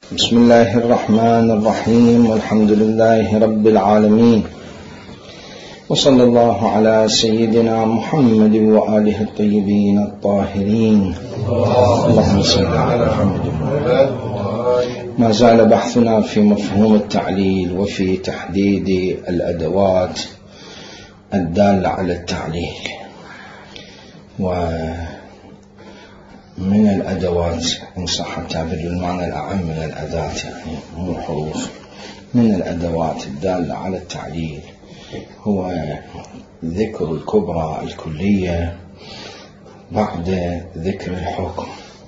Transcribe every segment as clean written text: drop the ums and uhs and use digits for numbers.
بسم الله الرحمن الرحيم، والحمد لله رب العالمين، وصلى الله على سيدنا محمد وآله الطيبين الطاهرين. اللهم صل على محمد. ما زال بحثنا في مفهوم التعليل وفي تحديد الأدوات الدالة على التعليل. ومن الأدوات إن صح التعبير بالمعنى الأعم من الأداة، يعني مو الحروف، من الأدوات الدالة على التعليل هو ذكر الكبرى الكلية بعد ذكر الحكم.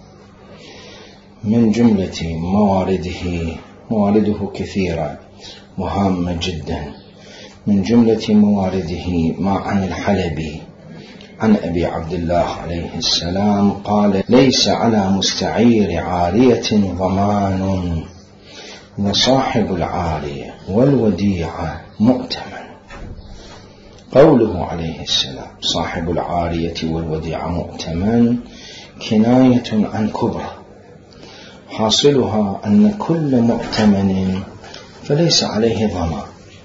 من جملة موارده كثيرة وهامة جدا. من جملة موارده ما عن الحلبي عن أبي عبد الله عليه السلام قال: ليس على مستعير عارية ضمان، وصاحب العارية والوديعة مؤتمن. قوله عليه السلام صاحب العارية والوديعة مؤتمن كناية عن كبرى، حاصلها أن كل مؤتمن فليس عليه ضمان،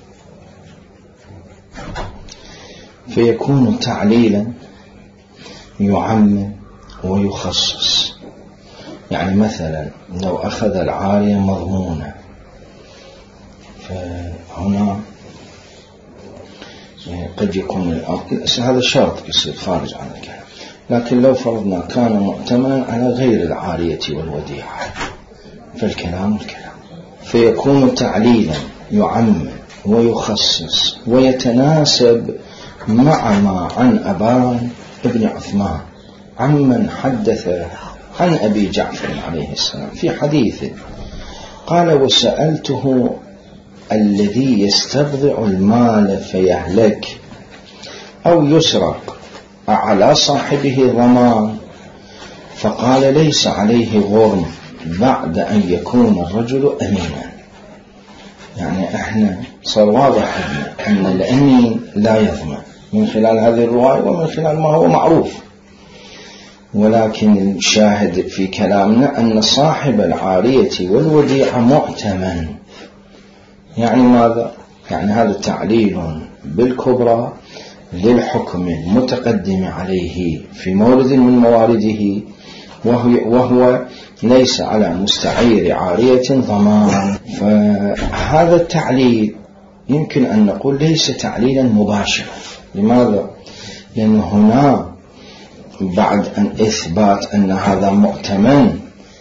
فيكون تعليلا يعمم ويخصص. يعني مثلا لو أخذ العارية مضمونة، فهنا قد يكون هذا شرط يصير خارج عن الكلام، لكن لو فرضنا كان مؤتمنا على غير العارية والوديعة فالكلام الكلام، فيكون تعليلا يعمم ويخصص ويتناسب مع ما عن أبان ابن عثمان عمن حدث عن أبي جعفر عليه السلام في حديث قال: وسألته الذي يستبضع المال فيهلك أو يسرق أعلى صاحبه ضمان؟ فقال: ليس عليه غرم بعد أن يكون الرجل أمينا. يعني احنا صار واضح أن الأمين لا يضمن من خلال هذه الرواية ومن خلال ما هو معروف، ولكن الشاهد في كلامنا أن صاحب العارية والوديعة مؤتمن. يعني ماذا؟ يعني هذا تعليل بالكبرى للحكم المتقدم عليه في مورد من موارده، وهو ليس على مستعير عارية ضمان. فهذا التعليل يمكن أن نقول ليس تعليلا مباشرا. لماذا؟ لأن هنا بعد أن إثبات أن هذا مؤتمن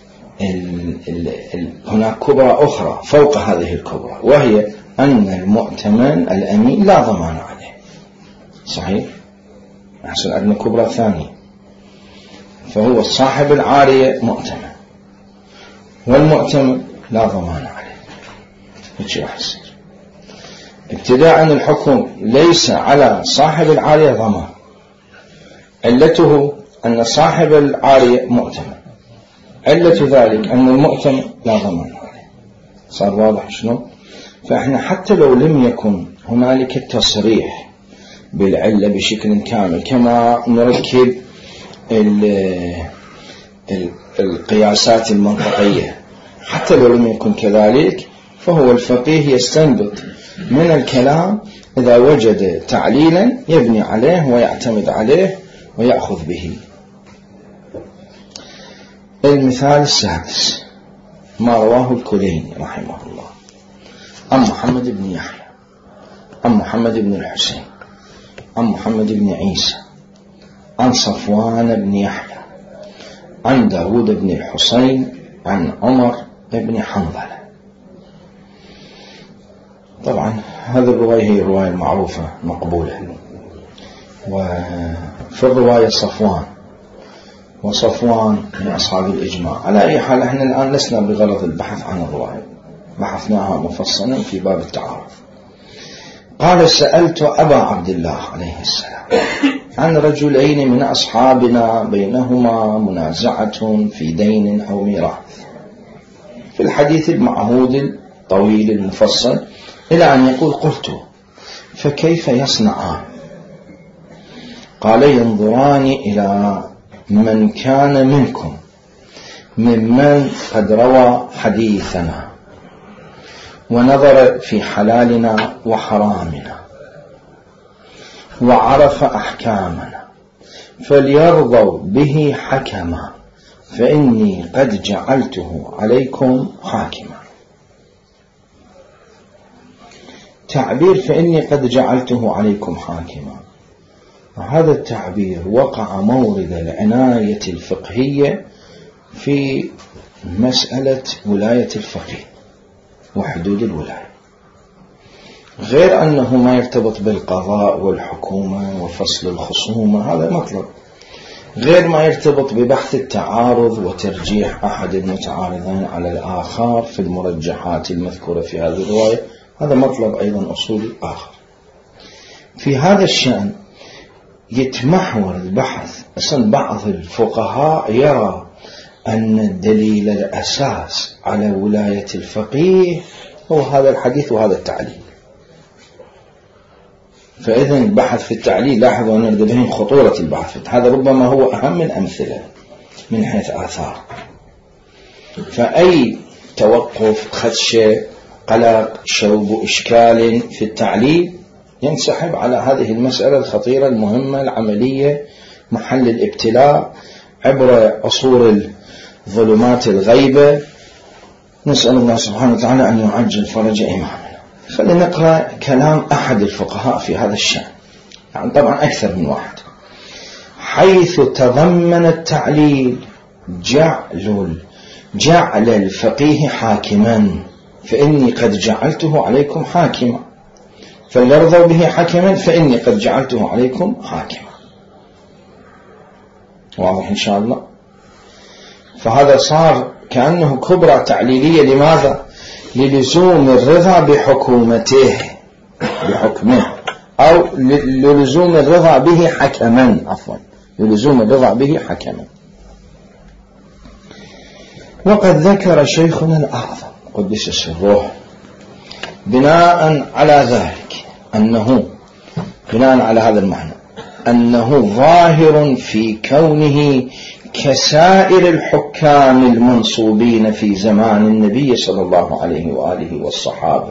هناك كبرى أخرى فوق هذه الكبرى، وهي أن المؤتمن الأمين لا ضمان عليه. صحيح؟ أحسن أن كبرى ثانية، فهو صاحب العارية مؤتمن والمؤتمن لا ضمان عليه. وش راح يصير؟ ابتداء الحكم ليس على صاحب العارية ضمان، علته أن صاحب العارية مؤتمن، علة ذلك أن المؤتمن لا ضمان عليه. صار واضح شنو؟ فإحنا حتى لو لم يكن هنالك التصريح بالعلة بشكل كامل، كما نركب القياسات المنطقية، حتى لو لم يكن كذلك فهو الفقيه يستنبط من الكلام إذا وجد تعليلا يبني عليه ويعتمد عليه ويأخذ به. المثال السادس ما رواه الكليني رحمه الله عن محمد بن يحيى عن محمد بن الحسين عن محمد بن عيسى عن صفوان بن يحيى عن داود بن الحسين عن عمر بن حنظلة. طبعا هذه الرواية هي الرواية المعروفة مقبولة، وفي الرواية صفوان، وصفوان من أصحاب الإجماع. على أي حال احنا الآن لسنا بغرض البحث عن الرواية، بحثناها مفصلا في باب التعارف. قال: سألت أبا عبد الله عليه السلام عن رجلين من أصحابنا بينهما منازعة في دين أو ميراث، في الحديث المعهود الطويل المفصل، إلى أن يقول: قلت: فكيف يصنعان؟ قال: ينظران إلى من كان منكم ممن قد روى حديثنا ونظر في حلالنا وحرامنا وعرف أحكامنا فليرضوا به حكما فإني قد جعلته عليكم حاكما. تعبير فإني قد جعلته عليكم حاكما، هذا التعبير وقع مورد العناية الفقهية في مسألة ولاية الفقيه وحدود الولاية، غير أنه ما يرتبط بالقضاء والحكومة وفصل الخصومة، هذا مطلب، غير ما يرتبط ببحث التعارض وترجيح أحد المتعارضين على الآخر في المرجحات المذكورة في هذه الرواية، هذا مطلب أيضا أصولي آخر. في هذا الشأن يتمحور البحث. أصلا بعض الفقهاء يرى أن الدليل الأساس على ولاية الفقيه هو هذا الحديث وهذا التعليل. فإذا البحث في التعليل، لاحظوا أن نردبهم خطورة البحث، هذا ربما هو أهم الأمثلة من حيث آثار. فأي توقف، خدشة، قلق، شوب، إشكال في التعليل ينسحب على هذه المسألة الخطيرة المهمة العملية، محل الابتلاء عبر عصور الظلمات الغيبة. نسأل الله سبحانه وتعالى أن يعجل فرج إمامنا. خلينا نقرأ كلام أحد الفقهاء في هذا الشأن، يعني طبعا أكثر من واحد. حيث تضمن التعليل جعل الفقيه حاكما فإني قد جعلته عليكم حاكما، فليرضوا به حاكما فإني قد جعلته عليكم حاكما. واضح إن شاء الله؟ فهذا صار كأنه كبرى تعليلية. لماذا؟ للزوم الرضا بحكومته، بحكمه، أو للزوم الرضا به حكما، عفوا، للزوم الرضا به حكما. وقد ذكر شيخنا الأعظم قدس سره بناء على ذلك أنه، بناء على هذا المعنى، أنه ظاهر في كونه كسائر الحكام المنصوبين في زمان النبي صلى الله عليه وآله والصحابة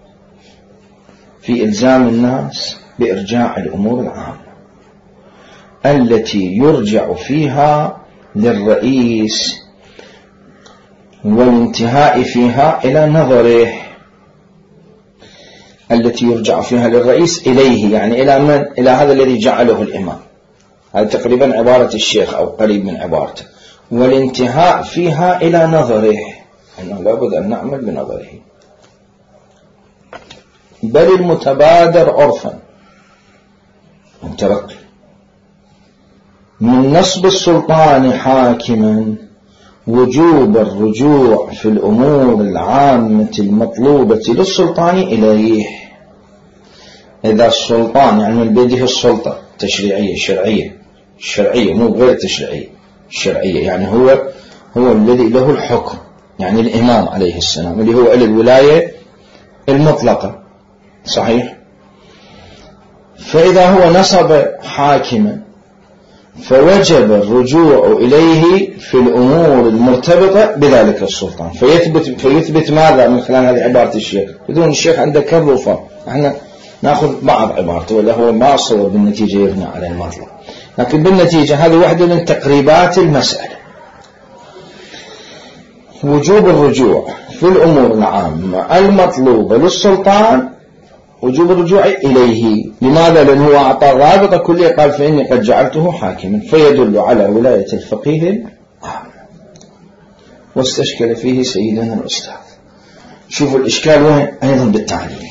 في إلزام الناس بإرجاع الأمور العامة التي يرجع فيها للرئيس والانتهاء فيها إلى نظره، التي يرجع فيها للرئيس إليه، يعني إلى من؟ إلى هذا الذي جعله الإمام. هذا تقريبا عبارة الشيخ أو قريب من عبارته. والانتهاء فيها إلى نظره، أنه لابد أن نعمل بنظره، بل المتبادر عرفا مترقي من نصب السلطان حاكما وجوب الرجوع في الأمور العامة المطلوبة للسلطان إليه. إذا السلطان يعني من بيده السلطة تشريعية الشرعية مو غير التشريعية، الشرعية يعني هو الذي له الحكم، يعني الإمام عليه السلام اللي هو له الولاية المطلقة، صحيح؟ فإذا هو نصب حاكما فوجب الرجوع إليه في الأمور المرتبطة بذلك السلطان، فيثبت ماذا من خلال هذه عبارة الشيخ؟ بدون الشيخ عنده كرفة، احنا نأخذ بعض عبارته ولا هو ما صور بالنتيجة يبنى على المطلب، لكن بالنتيجة هذه واحدة من تقريبات المسألة. وجوب الرجوع في الأمور العامة المطلوبة للسلطان، وجوب الرجوع إليه. لماذا؟ لأنه أعطى رابطة كلية، قال فإني قد جعلته حاكما، فيدل على ولاية الفقيه العام. واستشكل فيه سيدنا الأستاذ. شوفوا الإشكال وين؟ أيضا بالتعليل.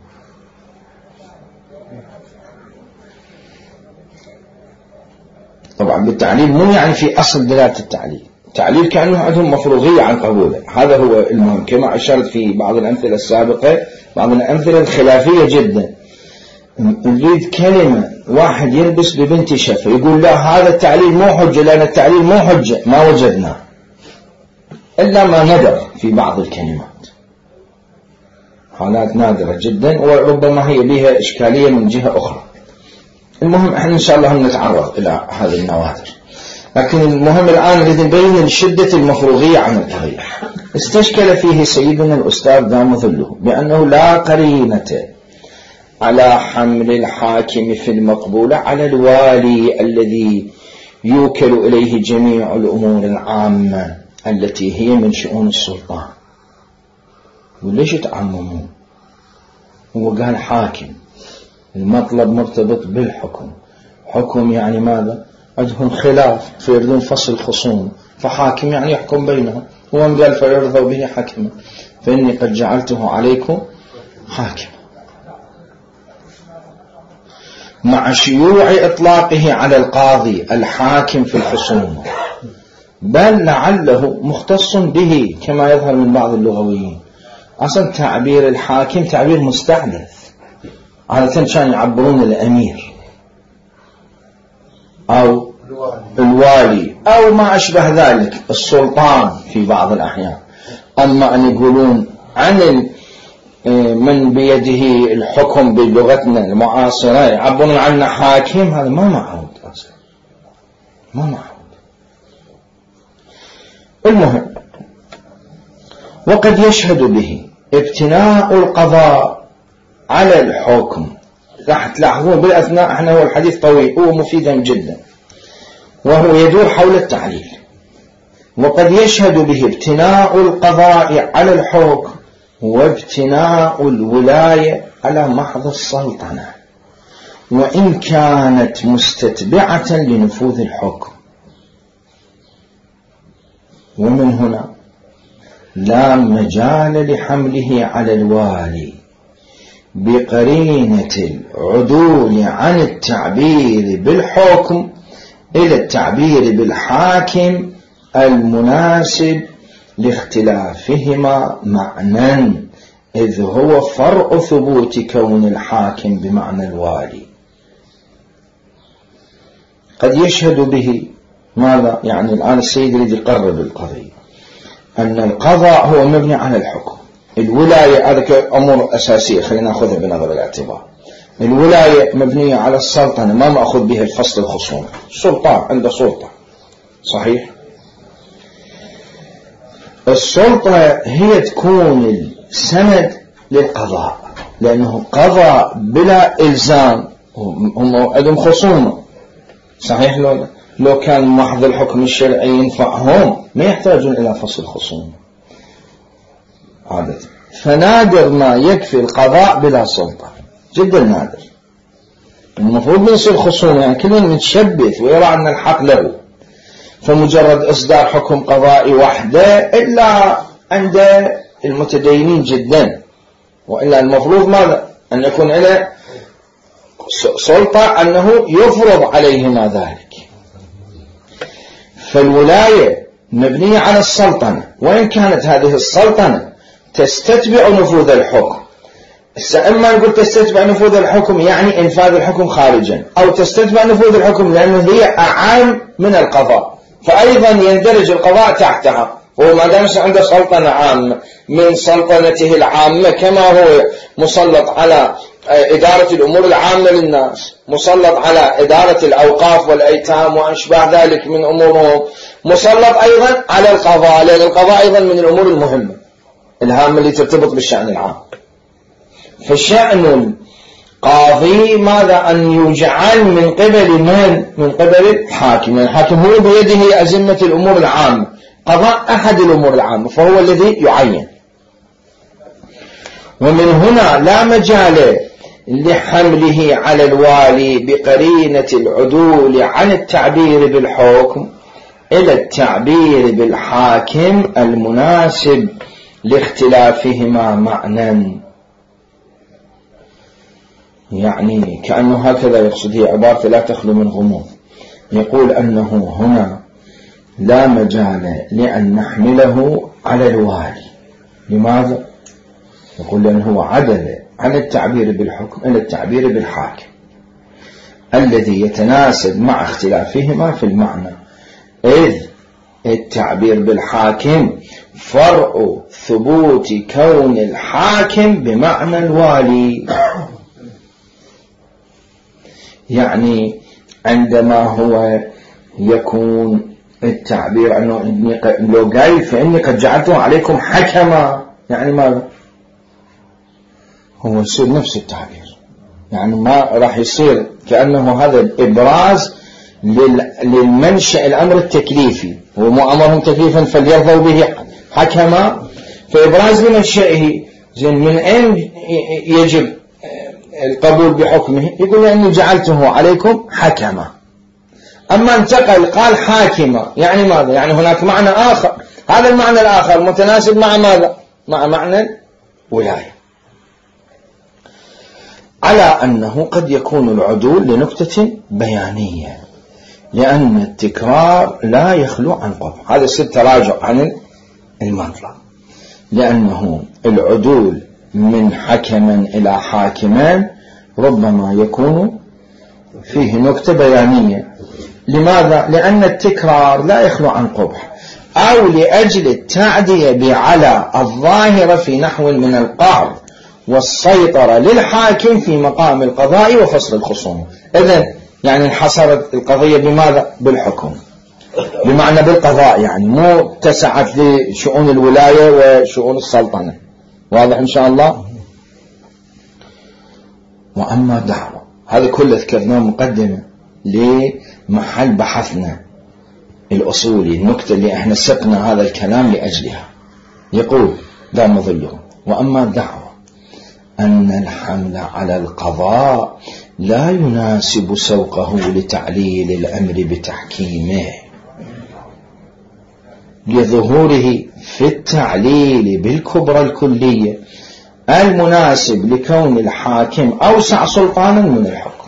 طبعا بالتعليل مو يعني في أصل دلالة التعليل، تعليل كأنه عندهم مفروغية عن قبوله، هذا هو المهم، كما أشرت في بعض الأمثلة السابقة، بعض الأمثلة الخلافية جدا. نريد كلمة واحد يلبس ببنت شفة يقول لا هذا التعليل مو حجة، لأن التعليل مو حجة، ما وجدنا إلا ما ندر في بعض الكلمات، حالات نادرة جدا، وربما هي بها إشكالية من جهة أخرى. المهم احنا إن شاء الله نتعرض إلى هذه النوادر. لكن المهم الآن نريد نبين شدة المفروغية عن القضية. استشكل فيه سيدنا الأستاذ دام ظله بأنه لا قرينة على حمل الحاكم في المقبولة على الوالي الذي يوكل إليه جميع الأمور العامة التي هي من شؤون السلطان. وليش تعممون؟ هو قال حاكم، المطلب مرتبط بالحكم. حكم يعني ماذا؟ عندهم خلاف فيريدون فصل خصوم، فحاكم يعني يحكم بينهم. هو قال فيرضوا به حكما، فإني قد جعلته عليكم حاكما، مع شيوع إطلاقه على القاضي الحاكم في الخصوم، بل لعله مختص به كما يظهر من بعض اللغويين. أصلا تعبير الحاكم تعبير مستحدث، عادة كانوا يعبرون الأمير أو الوالي أو ما أشبه ذلك، السلطان في بعض الأحيان. أما أن يقولون عن من بيده الحكم بلغتنا المعاصرة يعبرون عنه حاكم، هذا ما معهود أصلا، ما معهود. المهم، وقد يشهد به ابتناء القضاء على الحكم. راح تلاحظون بالأثناء احنا هو الحديث طويل ومفيدا جدا، وهو يدور حول التعليل. وقد يشهد به ابتناء القضاء على الحكم وابتناء الولاية على محض السلطنة، وإن كانت مستتبعة لنفوذ الحكم. ومن هنا لا مجال لحمله على الوالي بقرينة العدول عن التعبير بالحكم إلى التعبير بالحاكم المناسب لاختلافهما معنى، إذ هو فرع ثبوت كون الحاكم بمعنى الوالي. قد يشهد به ماذا؟ يعني الآن السيد يريد يقرب القضية أن القضاء هو مبني على الحكم. الولاية هذه أمور أساسية خلينا نأخذها بنظر الاعتبار. الولاية مبنية على السلطنة، ما مأخذ بها الفصل الخصوم. السلطان عنده سلطة، صحيح؟ السلطة هي تكون السند للقضاء، لأنه قضاء بلا إلزام، هم عندهم خصومة، صحيح؟ لو كان محض الحكم الشرعي ينفعهم ما يحتاجون إلى فصل خصومة عادة. فنادر ما يكفي القضاء بلا سلطة، جدا نادر. المفروض يصير خصومة، يعني كل من متشبث ويرى أن الحق له، فمجرد إصدار حكم قضائي وحده إلا عند المتدينين جدا. وإلا المفروض ماذا؟ أن يكون له سلطة أنه يفرض عليهما ذلك. فالولاية مبنية على السلطنة، وإن كانت هذه السلطنة تستتبع نفوذ الحكم. إما نقول تستتبع نفوذ الحكم يعني إنفاذ الحكم خارجا، أو تستتبع نفوذ الحكم لأنه هي أعام من القضاء، فأيضا يندرج القضاء تحتها. هو ما دام عنده سلطنة عامة من سلطنته العامة، كما هو مسلط على إدارة الأمور العامة للناس، مسلط على إدارة الأوقاف والأيتام وأشباه ذلك من أمورهم، مسلط أيضا على القضاء، لأن القضاء أيضا من الأمور المهمة الهامة اللي ترتبط بالشأن العام. فالشأن القاضي ماذا؟ أن يجعل من قبل من؟ من قبل الحاكم. الحاكم هو بيده أزمة الأمور العامة، قضاء أحد الأمور العامة، فهو الذي يعين. ومن هنا لا مجال لحمله على الوالي بقرينة العدول عن التعبير بالحكم إلى التعبير بالحاكم المناسب لاختلافهما معنى. يعني كأنه هكذا يقصد، هي عبارة لا تخلو من غموض. يقول أنه هنا لا مجال لأن نحمله على الوالي. لماذا؟ يقول لأنه عدل عن التعبير بالحكم إلى التعبير بالحاكم الذي يتناسب مع اختلافهما في المعنى، إذ التعبير بالحاكم فرع ثبوت كون الحاكم بمعنى الوالي. يعني عندما هو يكون التعبير أنه لو قال فإني قد جعلته عليكم حكما، يعني ماذا؟ هو يصير نفس التعبير، يعني ما راح يصير كأنه هذا الإبراز للمنشأ الأمر التكليفي، هو مو أمرهم تكليفا فليرضوا به حكما، فإبراز لمنشأه. زين من أين يجب القبول بحكمه؟ يقول لأني جعلته عليكم حكما. أما انتقل قال حاكما، يعني ماذا؟ يعني هناك معنى آخر، هذا المعنى الآخر متناسب مع ماذا؟ مع معنى الولاية. على أنه قد يكون العدول لنكتة بيانية، لأن التكرار لا يخلو عن قبح. هذا ست تراجع عن المطلب، لأنه العدول من حكما إلى حاكمان ربما يكون فيه نكتة بيانية. لماذا؟ لأن التكرار لا يخلو عن قبح، أو لأجل التعدية بعلى الظاهرة في نحو من القهر والسيطرة للحاكم في مقام القضاء وفصل الخصوم. إذن يعني انحصرت القضية بماذا؟ بالحكم، بمعنى بالقضاء، يعني مو اتسعت لشؤون الولاية وشؤون السلطنة. واضح إن شاء الله؟ وأما دعوة، هذا كله ذكرناه مقدمة لمحل بحثنا الأصولي، النكتة اللي احنا سقنا هذا الكلام لأجلها. يقول دام ظله: وأما الدعوة أن الحمل على القضاء لا يناسب سوقه لتعليل الأمر بتحكيمه لظهوره في التعليل بالكبرى الكلية المناسب لكون الحاكم أوسع سلطانا من الحكم.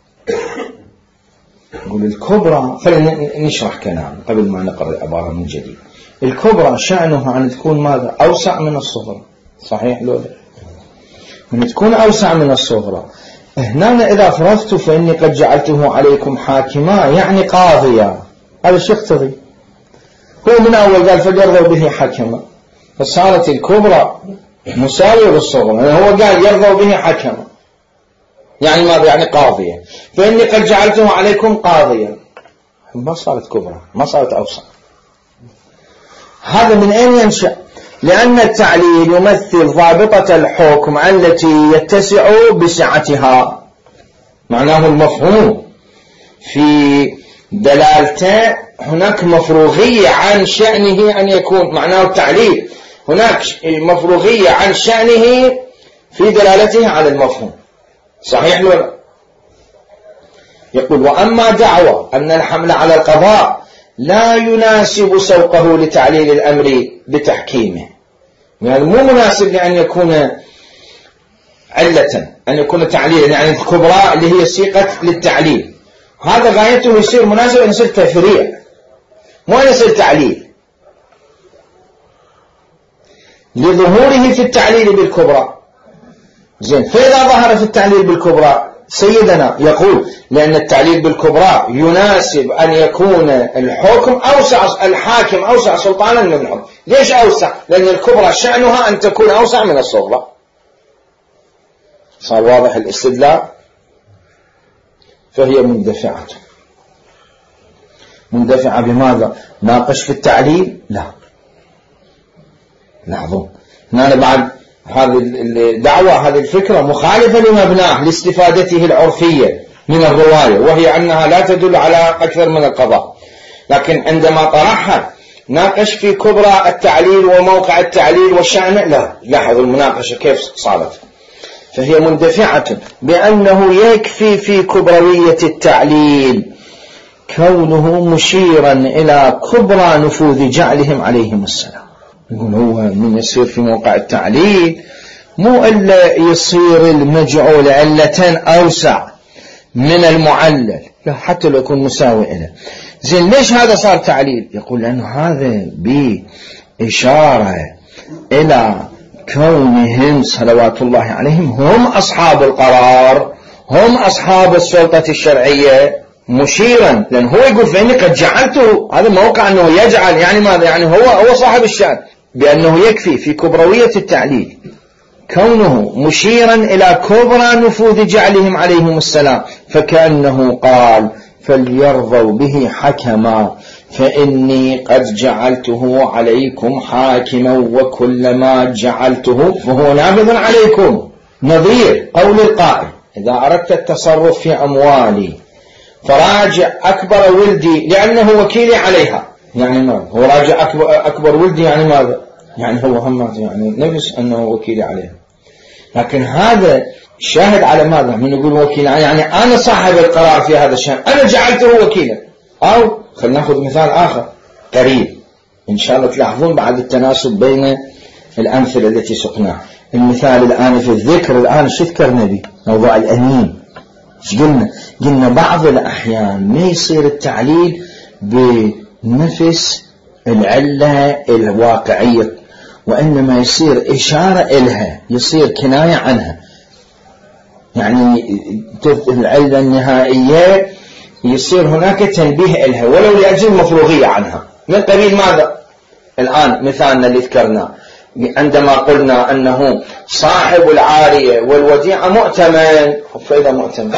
نقول الكبرى، خلينا نشرح كلام قبل ما نقرأ العبارة من جديد. الكبرى شأنها أن تكون ماذا؟ أوسع من الصغرى، صحيح لولا؟ أن تكون أوسع من الصغرى. هنا إذا فرضت فإني قد جعلته عليكم حاكما يعني قاضيا، هذا الشيء يقتضي. هو من أول قال فليرضوا به حكما، فصارت الكبرى مساوية للصغرى. هو قال يرضوا به حكما، يعني ماذا؟ يعني قاضية. فإني قد جعلته عليكم قاضيا، ما صارت كبرى، ما صارت أوسع. هذا من أين ينشأ؟ لأن التعليل يمثل ضابطة الحكم التي يتسع بسعتها، معناه المفهوم في دلالته هناك مفروغية عن شأنه أن يكون، معناه التعليل هناك مفروغية عن شأنه في دلالته على المفهوم، صحيح ولا؟ يقول: وأما دعوة أن الحمل على القضاء لا يناسب سوقه لتعليل الأمر بتحكيمه، يعني مو مناسب لأن يكون علة، أن يكون تعليلا، يعني الكبرى اللي هي سيقة للتعليل، هذا غايته يصير مناسب أن يصير تفريع، مو أن يصير تعليل، لظهوره في التعليل بالكبرى. زين، فإذا ظهر في التعليل بالكبرى سيدنا يقول لأن التعليل بالكبرى يناسب أن يكون الحكم أوسع، الحاكم أوسع سلطانا من الحكم. ليش أوسع؟ لأن الكبرى شأنها أن تكون أوسع من الصغرى. صار واضح الاستدلال؟ فهي مندفعة. مندفعة بماذا؟ ناقش في التعليل؟ لا. لاحظوا هنا بعد هذه الدعوة، هذه الفكرة مخالفة لمبناه لاستفادته العرفية من الرواية، وهي أنها لا تدل على أكثر من القضاء. لكن عندما طرحها ناقش في كبرى التعليل وموقع التعليل والشأن، لا. لاحظوا المناقشة كيف صارت. فهي مندفعة بأنه يكفي في كبروية التعليل كونه مشيرا إلى كبرى نفوذ جعلهم عليهم السلام. يقول هو من يصير في موقع التعليل مو إلا يصير المجعول علة أوسع من المعلل، لا، حتى لو يكون مساوي له. زين، ليش هذا صار تعليل؟ يقول لأنه هذا بإشارة إلى كونهم صلوات الله عليهم هم أصحاب القرار، هم أصحاب السلطة الشرعية، مشيرا، لأن هو يقول فإني قد جعلته، هذا موقع أنه يجعل، يعني ماذا؟ يعني هو صاحب الشأن، بأنه يكفي في كبروية التعليل كونه مشيرا إلى كبرى نفوذ جعلهم عليهم السلام، فكأنه قال فليرضوا به حكما فإني قد جعلته عليكم حاكما وكلما جعلته فهو نافذ عليكم. نظير قول القائل إذا أردت التصرف في أموالي فراجع أكبر ولدي لأنه وكيلي عليها. يعني ماذا؟ هو راجع أكبر ولدي يعني ماذا؟ يعني هو هم يعني نفس أنه وكيلي عليها. لكن هذا شاهد على ماذا؟ من يقول وكيل يعني أنا صاحب القرار في هذا الشأن، أنا جعلته وكيلا. أو خلينا نأخذ مثال آخر قريب إن شاء الله تلاحظون بعد التناسب بين الأمثلة التي سقناها. المثال الآن في الذكر الآن شو ذكرنا به؟ موضوع الأنين. قلنا بعض الأحيان ما يصير التعليل بنفس العلة الواقعية، وإنما يصير إشارة إلها، يصير كناية عنها. يعني العلة النهائية يصير هناك تنبيه إلها ولو لأجل مفروغية عنها. من قبيل ماذا؟ الآن مثالنا اللي ذكرنا عندما قلنا أنه صاحب العارية والوديعة مؤتمن، فإذا مؤتمن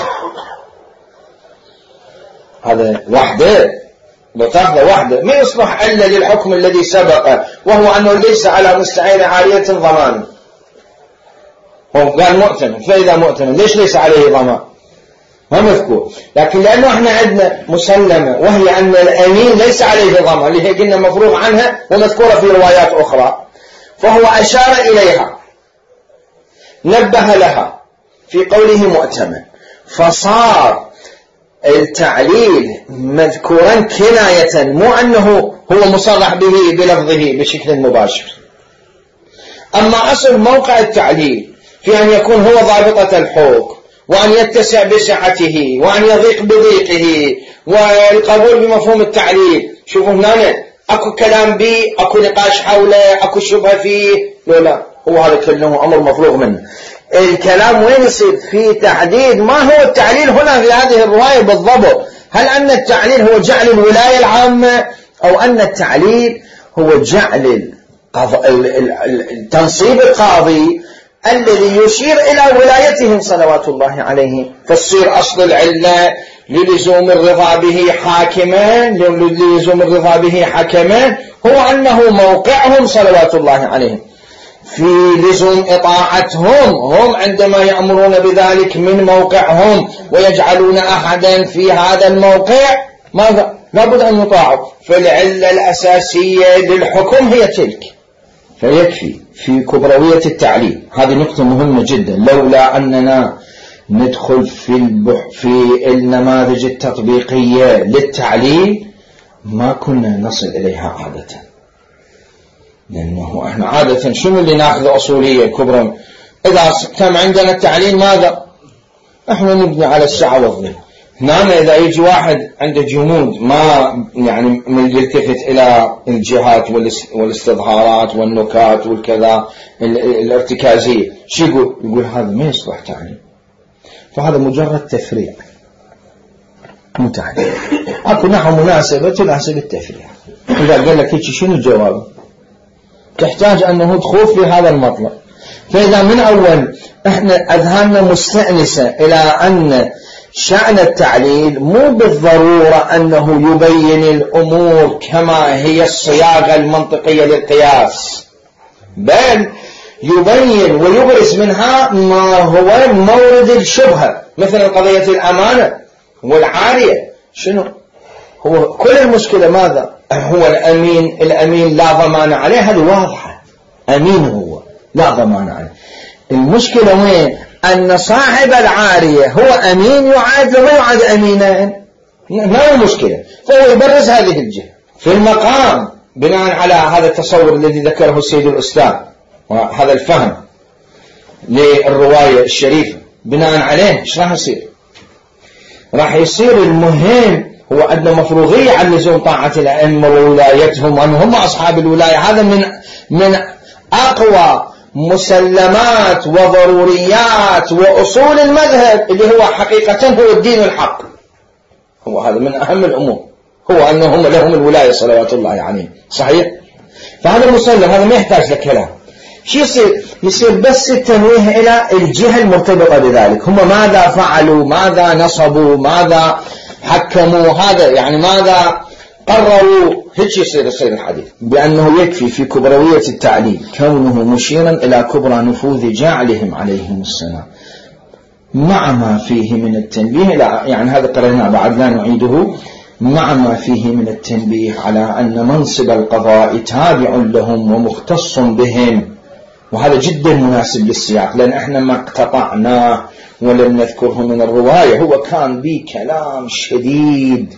هذا وحده لو تأخذ وحده ما يصبح إلا للحكم الذي سبق، وهو أنه ليس على مستعير عارية ضمان. هو قال مؤتمن، فإذا مؤتمن ليس عليه ضمان؟ ما مذكور. لكن لأنه احنا عندنا مسلمة وهي أن الأمين ليس عليه ضمان اللي هي قلنا مفروغ عنها ومذكورة في روايات أخرى، فهو أشار إليها نبه لها في قوله مؤتمن، فصار التعليل مذكورا كناية، مو أنه هو مصرح به بلفظه بشكل مباشر. أما أصل موقع التعليل في أن يكون هو ضابطة الحكم، وأن يتسع بسعته، وأن يضيق بضيقه، والقبول بمفهوم التعليل. شوفوا هنا أكو كلام بي، أكو نقاش حوله، أكو شبهة فيه، لا هو هذا كله أمر مفروغ منه. الكلام وين يصير؟ في تحديد ما هو التعليل هنا في هذه الرواية بالضبط. هل أن التعليل هو جعل الولاية العامة، أو أن التعليل هو جعل تنصيب القاضي الذي يشير إلى ولايتهم صلوات الله عليه؟ فالصير أصل العلة للزوم الرضا به حاكما هو أنه موقعهم صلوات الله عليهم في لزوم إطاعتهم هم عندما يأمرون بذلك من موقعهم، ويجعلون أحدا في هذا الموقع ماذا؟ لابد أن يطاعوا. فالعلة الأساسية للحكم هي تلك، فيكفي في كبروية التعليل. هذه نقطة مهمة جدا، لولا أننا ندخل في النماذج التطبيقية للتعليل ما كنا نصل إليها عادة. لأنه احنا عادة شنو اللي ناخذ أصولية كبرى؟ إذا كان عندنا التعليل ماذا؟ احنا نبني على السعة والظل. هنا إذا يجي واحد عنده جمود ما يعني من يلتفت إلى الجهات والاستظهارات والنكات والكذا الارتكازية، شو يقول؟ يقول هذا ما يصلح تعليل، فهذا مجرد تفريع مو تعليل. أكو نحو مناسبة تناسب التفريع. إذا قال لك هيك شنو الجواب؟ تحتاج أنه تخوف في هذا المطلب. فإذا من أول احنا أذهاننا مستأنسة إلى أن شأن التعليل مو بالضرورة أنه يبين الأمور كما هي الصياغة المنطقية للقياس، بل يبين ويبرز منها ما هو مورد الشبهة، مثل قضية الأمانة والعارية. شنو هو كل المشكلة؟ ماذا هو الأمين لا ضمان عليه، هذه واضحة، أمين هو لا ضمان عليه. المشكلة وين؟ أن صاحب العارية هو أمين يعاد وما يعاد أمينا، ما هو مشكلة. فهو يبرز هذه الجهة في المقام بناء على هذا التصور الذي ذكره السيد الأستاذ، وهذا الفهم للرواية الشريفة. بناء عليه ايش راح يصير؟ راح يصير المهم هو أن مفروغية عن لزوم طاعة الأئمة وولايتهم وأنهم أصحاب الولاية. هذا من أقوى مسلمات وضروريات وأصول المذهب اللي هو حقيقة هو الدين الحق. هو هذا من أهم الأمور، هو أنهم لهم الولاية صلوات الله عليهم. صحيح؟ فهذا مسلم، هذا ما يحتاج لكلام. شو يصير بس التنويه إلى الجهة المرتبطة بذلك، هم ماذا فعلوا، ماذا نصبوا، ماذا حكموا هذا، يعني ماذا قرروا؟ هيك يصير الحديث بأنه يكفي في كبروية التعليل كونه مشيرا إلى كبرى نفوذ جعلهم عليهم السلام مع ما فيه من التنبيه، يعني هذا قرأناه بعد لا نعيده، مع ما فيه من التنبيه على أن منصب القضاء تابع لهم ومختص بهم. وهذا جدا مناسب للسياق، لأن احنا ما اقتطعناه ولم نذكره من الرواية، هو كان به كلام شديد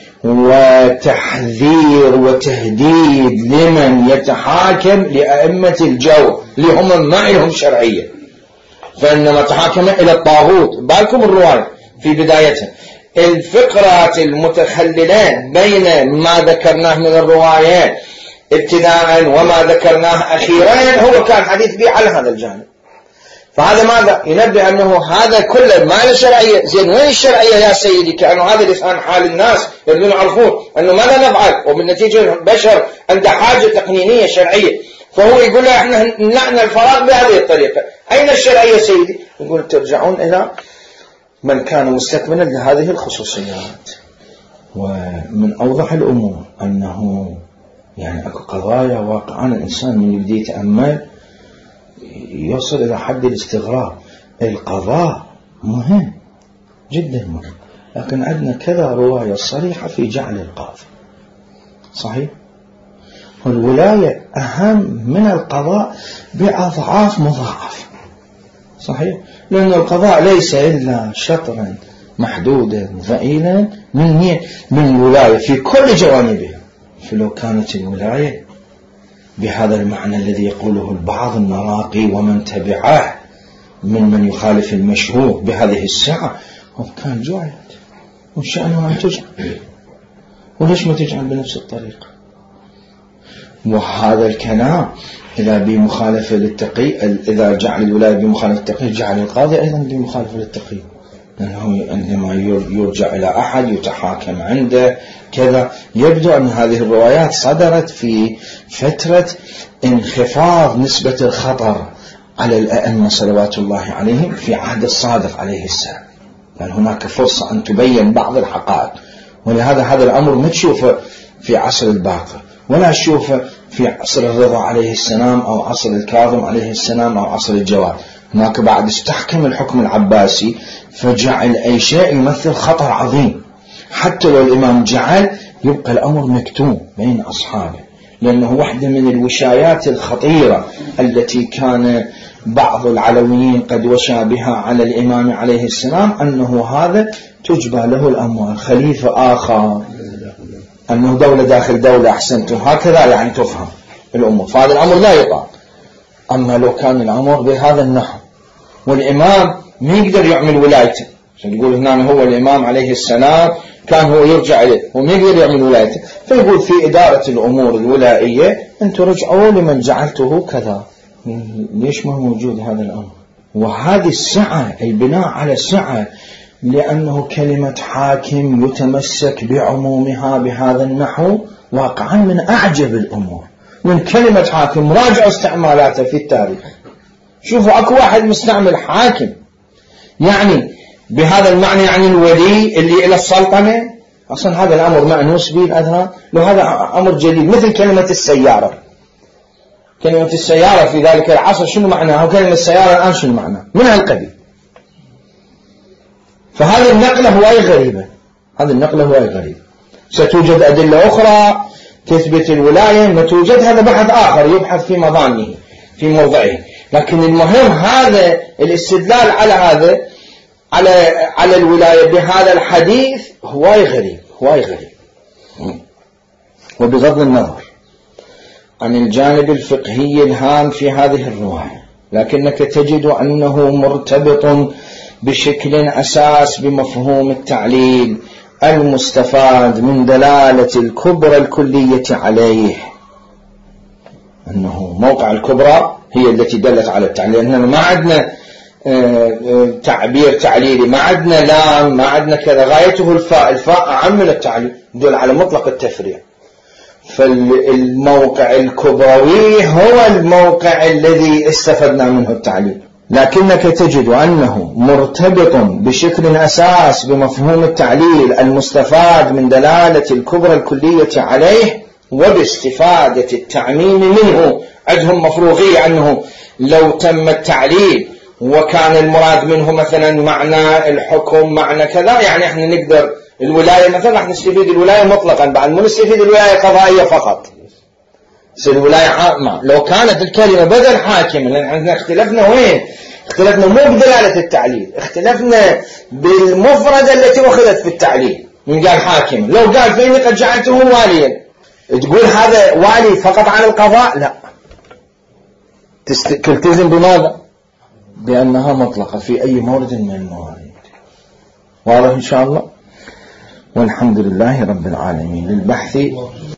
وتحذير وتهديد لمن يتحاكم لأئمة الجو اللي هم ما لهم شرعية، فإنما تحاكم إلى الطاغوت. بالكم الرواية في بدايتها الفقرات المتخللين بين ما ذكرناه من الروايات ابتداء وما ذكرناه أخيرا هو كان حديث به على هذا الجانب. فهذا ماذا ينبه أنه هذا كله ما له شرعية. زين وين الشرعية يا سيدي؟ كأنه هذا لسان حال الناس يريدون يعرفون أنه ماذا نفعل، وبالنتيجة بشر عنده حاجة تقنينية شرعية، فهو يقول له احنا نمنعنا الفراغ بهذه الطريقة. أين الشرعية سيدي؟ يقول ترجعون إلى من كان مستكملا لهذه الخصوصيات. ومن أوضح الأمور أنه يعني أكو قضايا واقعا الإنسان من يبدي يتأمل يوصل إلى حد الاستغراب. القضاء مهم جدا مهم، لكن عندنا كذا رواية صريحة في جعل القاضي، صحيح؟ والولاية أهم من القضاء بأضعاف مضاعفة، صحيح؟ لأن القضاء ليس إلا شطرا محدودا ضئيلا من الولاية في كل جوانبها. فلو كانت الولاية بهذا المعنى الذي يقوله البعض النراقي ومن تبعه من يخالف المشهور بهذه الساعة، كان جعلت وشأنها أن تجعل، وليش ما تجعل بنفس الطريقة؟ وهذا الكلام إذا بمخالفة للتقي، إذا جعل الولاية بمخالفة التقي جعل القاضي أيضا بمخالفة للتقي، لأنه عندما يرجع إلى أحد يتحاكم عنده كذا. يبدو أن هذه الروايات صدرت في فترة انخفاض نسبة الخطر على الأئمة صلوات الله عليهم في عهد الصادق عليه السلام، يعني هناك فرصة أن تبين بعض الحقائق. ولهذا هذا الأمر ما تشوفه في عصر الباقر، ولا تشوفه في عصر الرضا عليه السلام أو عصر الكاظم عليه السلام أو عصر الجواد. هناك بعد استحكم الحكم العباسي فجعل أي شيء يمثل خطر عظيم، حتى لو الإمام جعل يبقى الأمر مكتوم بين أصحابه، لأنه واحدة من الوشايات الخطيرة التي كان بعض العلويين قد وشى بها على الإمام عليه السلام أنه هذا تجبى له الأموال، خليفة آخر، أنه دولة داخل دولة، أحسنتم، هكذا يعني تفهم الأمور. فهذا الأمر لا يطاق. أما لو كان الأمر بهذا النحو والإمام ما يقدر يعمل ولايته، يقول هنا هو الإمام عليه السلام كان هو يرجع إليه وما يقدر يعمل ولايته، فيقول في إدارة الأمور الولائية أنتم رجعوا لمن جعلته كذا. ليش ما موجود هذا الأمر؟ وهذه السعة، البناء على السعة، لأنه كلمة حاكم يتمسك بعمومها بهذا النحو واقعا من أعجب الأمور. من كلمة حاكم راجعوا استعمالاته في التاريخ، شوفوا أكو واحد مستعمل حاكم يعني بهذا المعنى، يعني الولي اللي إلى السلطنة. أصلا هذا الأمر مأنوس به الأذهان، لو هذا أمر جديد مثل كلمة السيارة. كلمة السيارة في ذلك العصر شنو معناها، وكلمة السيارة الآن شنو معناها، من هالقبيل. فهذه النقلة هواي غريبة، هذه النقلة هواي غريبة. ستوجد أدلة أخرى تثبت الولاية، ما توجد هذا بحث آخر يبحث في مضانه في موضعه. لكن المهم هذا الاستدلال على هذا على الولاية بهذا الحديث هواي غريب، هواي غريب. وبغض النظر عن الجانب الفقهي الهام في هذه الرواية، لكنك تجد أنه مرتبط بشكل أساس بمفهوم التعليل المستفاد من دلالة الكبرى الكلية عليه، أنه موقع الكبرى هي التي دلت على التعليل. أننا ما عندنا تعبير تعليلي، ما عندنا لام، ما عندنا كذا، غايته الفاء أعم من التعليل، يدل على مطلق التفريع. فالموقع الكبروي هو الموقع الذي استفدنا منه التعليل، لكنك تجد أنه مرتبط بشكل أساس بمفهوم التعليل المستفاد من دلالة الكبرى الكلية عليه وباستفادة التعميم منه. عندهم مفروغية أنه لو تم التعليل وكان المراد منه مثلا معنى الحكم معنى كذا، يعني احنا نقدر الولاية مثلا احنا نستفيد الولاية مطلقا، بعد مو نستفيد الولاية قضائية فقط، الولاية عامة. لو كانت الكلمة بدل حاكم، لأن احنا اختلفنا وين؟ اختلفنا مو بدلالة التعليل، اختلفنا بالمفردة التي أخذت في التعليل. من قال حاكم، لو قال فإني قد جعلته واليا، تقول هذا والي فقط عن القضاء؟ لا، تلتزم بماذا؟ بأنها مطلقة في أي مورد من الموارد. واضح إن شاء الله. والحمد لله رب العالمين. للبحث